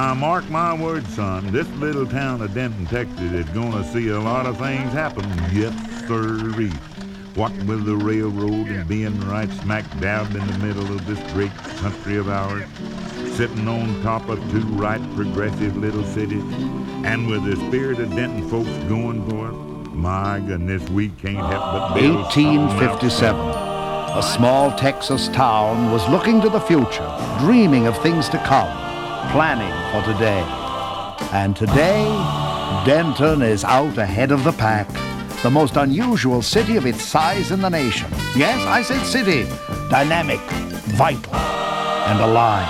Now, mark my words, son, this little town of Denton, Texas is gonna see a lot of things happen. Yes, sirree. What with the railroad and being right smack dab in the middle of this great country of ours, sitting on top of two right progressive little cities, and with the spirit of Denton folks going for it, my goodness, we can't help but build 1857. A small Texas town was looking to the future, dreaming of things to come, planning for today. And today, Denton is out ahead of the pack, the most unusual city of its size in the nation. Yes, I said city. Dynamic, vital, and alive.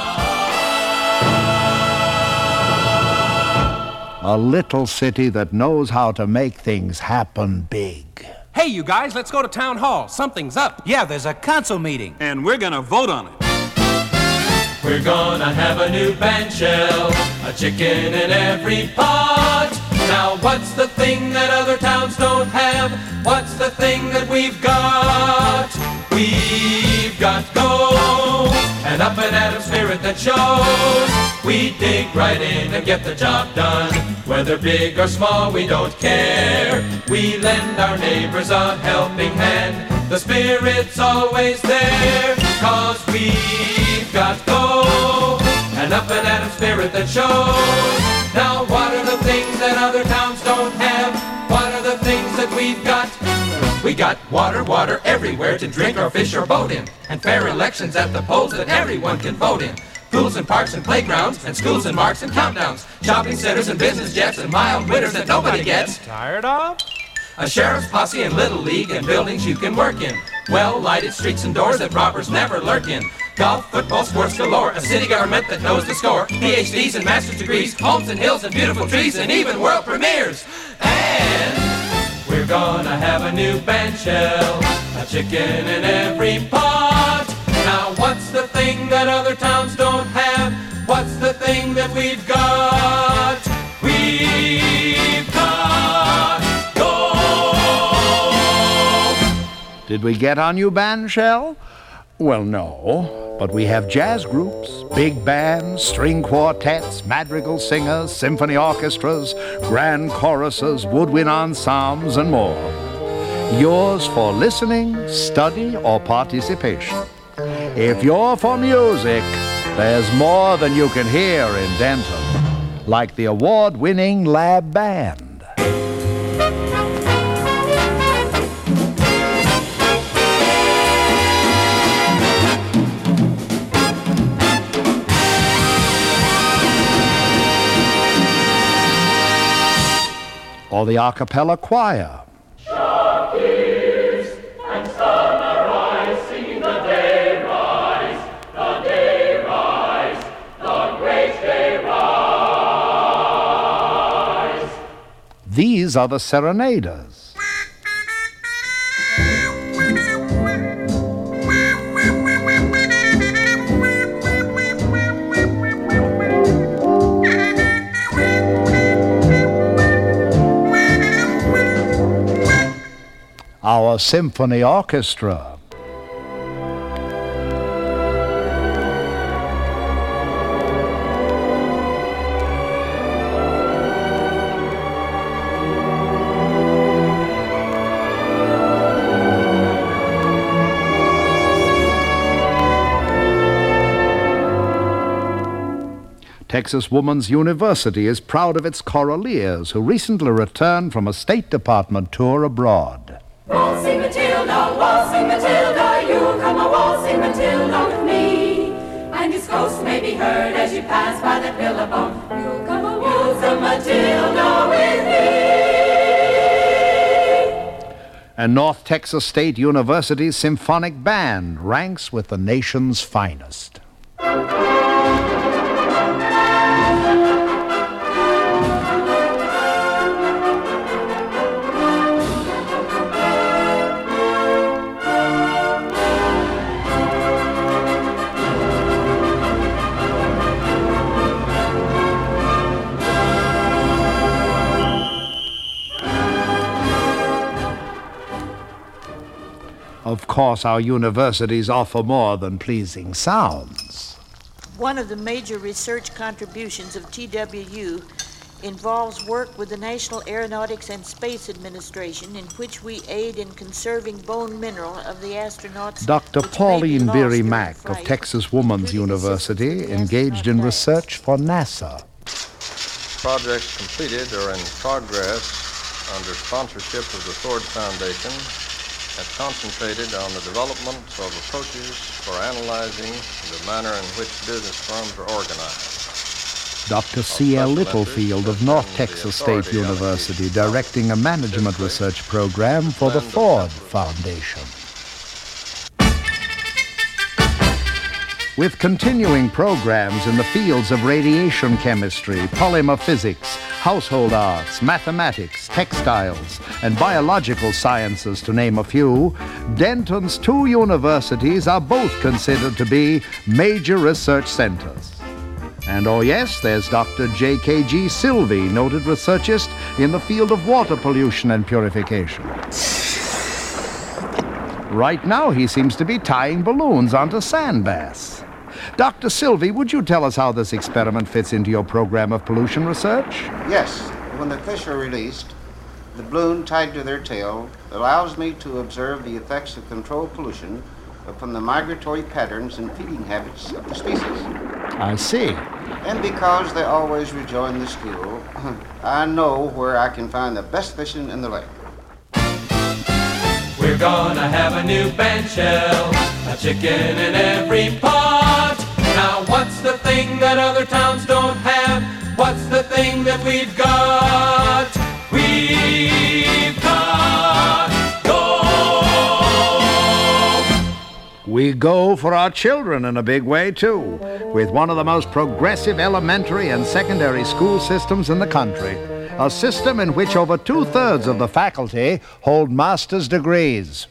A little city that knows how to make things happen big. Hey, you guys, let's go to town hall. Something's up. Yeah, there's a council meeting. And we're gonna vote on it. We're gonna have a new band shell, a chicken in every pot. Now what's the thing that other towns don't have? What's the thing that we've got? We've got go, and up and atom spirit that shows. We dig right in and get the job done. Whether big or small, we don't care. We lend our neighbors a helping hand. The spirit's always there, 'cause we've got go, and up and atom spirit that shows. Now what are the things that other towns don't have? What are the things that we've got? We got water, water everywhere to drink or fish or boat in, and fair elections at the polls that everyone can vote in. Pools and parks and playgrounds, and schools and marks and countdowns, shopping centers and business jets, and mild winters that nobody gets. Tired of? A sheriff's posse and little league, and buildings you can work in. Well-lighted streets and doors that robbers never lurk in. Golf, football, sports galore, a city government that knows the score. PhDs and master's degrees, homes and hills and beautiful trees, and even world premieres. And we're gonna have a new band shell, a chicken in every pot. Now what's the thing that other towns don't have? What's the thing that we've got? We've got go! Did we get our new band shell? Well, no, but we have jazz groups, big bands, string quartets, madrigal singers, symphony orchestras, grand choruses, woodwind ensembles, and more. Yours for listening, study, or participation. If you're for music, there's more than you can hear in Denton, like the award-winning Lab Band. Or the a cappella choir. Sharp ears and sunrise, singing the day rise, the day rise, the great day rise. These are the serenaders. Our symphony orchestra. Texas Woman's University is proud of its choraleers who recently returned from a State Department tour abroad. Waltzing Matilda, you'll come a waltzing Matilda with me. And his ghost may be heard as you pass by the billabong. You'll come a waltzing Matilda with me. And North Texas State University's symphonic band ranks with the nation's finest. Of course, our universities offer more than pleasing sounds. One of the major research contributions of TWU involves work with the National Aeronautics and Space Administration, in which we aid in conserving bone mineral of the astronauts. Dr. Pauline Beery Mack of Texas Woman's University engaged in research for NASA. Projects completed or in progress under sponsorship of the Ford Foundation have concentrated on the development of approaches for analyzing the manner in which business firms are organized. Dr. C.L. Littlefield of North Texas State University directing a management research program for the Ford Foundation. With continuing programs in the fields of radiation chemistry, polymer physics, household arts, mathematics, textiles, and biological sciences, to name a few, Denton's two universities are both considered to be major research centers. And oh yes, there's Dr. J.K.G. Silvey, noted researchist in the field of water pollution and purification. Right now, he seems to be tying balloons onto sand bass. Dr. Silvey, would you tell us how this experiment fits into your program of pollution research? Yes. When the fish are released, the balloon tied to their tail allows me to observe the effects of controlled pollution upon the migratory patterns and feeding habits of the species. I see. And because they always rejoin the school, I know where I can find the best fishing in the lake. We're gonna have a new band shell, a chicken in every pot. Now what's the thing that other towns don't have? What's the thing that we've got? We've got go! We go for our children in a big way, too, with one of the most progressive elementary and secondary school systems in the country. A system in which over 2/3 of the faculty hold master's degrees.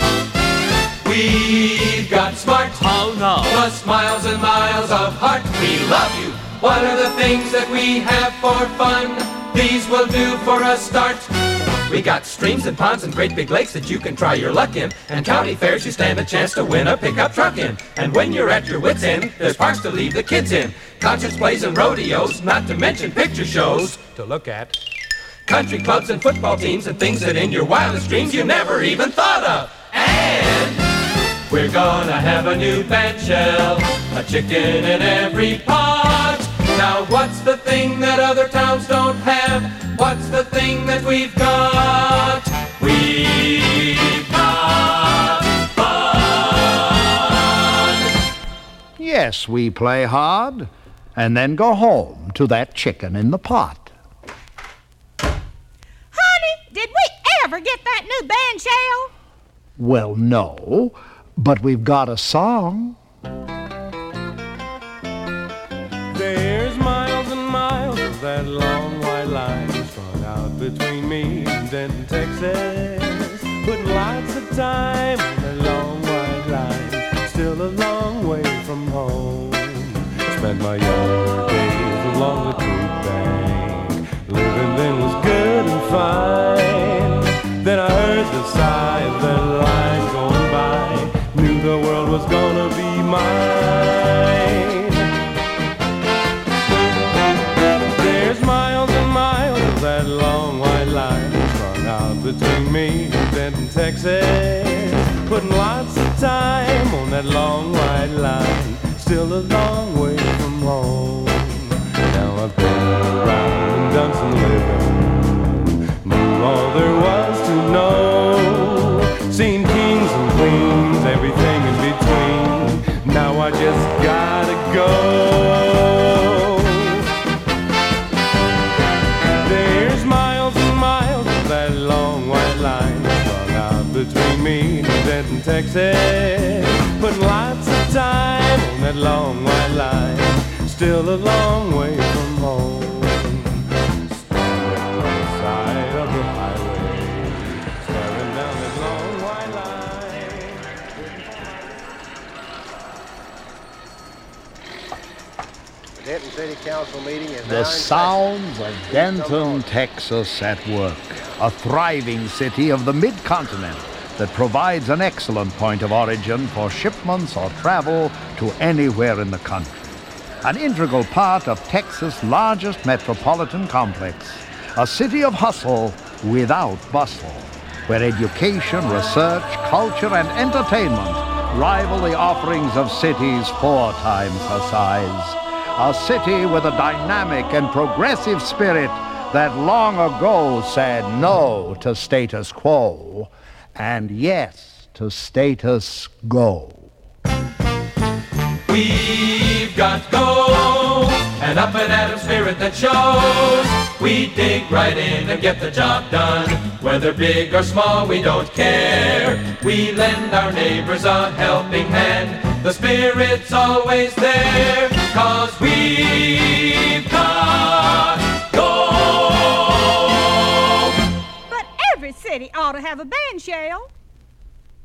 We've got smart, Oh no. plus miles and miles of heart. We love you. What are the things that we have for fun? These will do for a start. We got streams and ponds and great big lakes that you can try your luck in, and county fairs you stand a chance to win a pickup truck in. And when you're at your wit's end, there's parks to leave the kids in, concerts, plays, and rodeos, not to mention picture shows to look at, country clubs and football teams, and things that in your wildest dreams you never even thought of. And we're gonna have a new band shell, a chicken in every pot. Now what's the thing that other towns don't have? What's the thing that we've got? We've got fun. Yes, we play hard, and then go home to that chicken in the pot. Honey, did we ever get that new band shell? Well, no, but we've got a song. There's miles and miles of that long white line strung out between me and Denton, Texas. Putting lots of time on that long white line, still a long way from home. Spent my younger days along the creek bank. Living then was good and fine. Then I heard the sigh of that line going by. Knew the world was gonna be mine. There's miles and miles of that long white line strung out between me and Denton, Texas. Putting lots of time on that long white line, still a long way from home. Now I've been around and done some living, knew all there was to know. Seen kings and queens, everything in between. Now I just gotta go. There's miles and miles of that long white line strung out between me and Denton, Texas. Putting lots of time on that long white line, still a long way from home. Standing on the side of the highway, staring down that long white line. The Denton City Council meeting is now The in sounds of Denton, Texas at work, a thriving city of the mid-continent that provides an excellent point of origin for shipments or travel to anywhere in the country. an integral part of Texas' largest metropolitan complex, a city of hustle without bustle, where education, research, culture, and entertainment rival the offerings of cities 4 times her size. A city with a dynamic and progressive spirit that long ago said no to status quo and yes to status go. We've got go, an up and at 'em spirit that shows. We dig right in and get the job done. Whether big or small, we don't care. We lend our neighbors a helping hand. The spirit's always there, 'cause we've got go. But every city ought to have a band shell.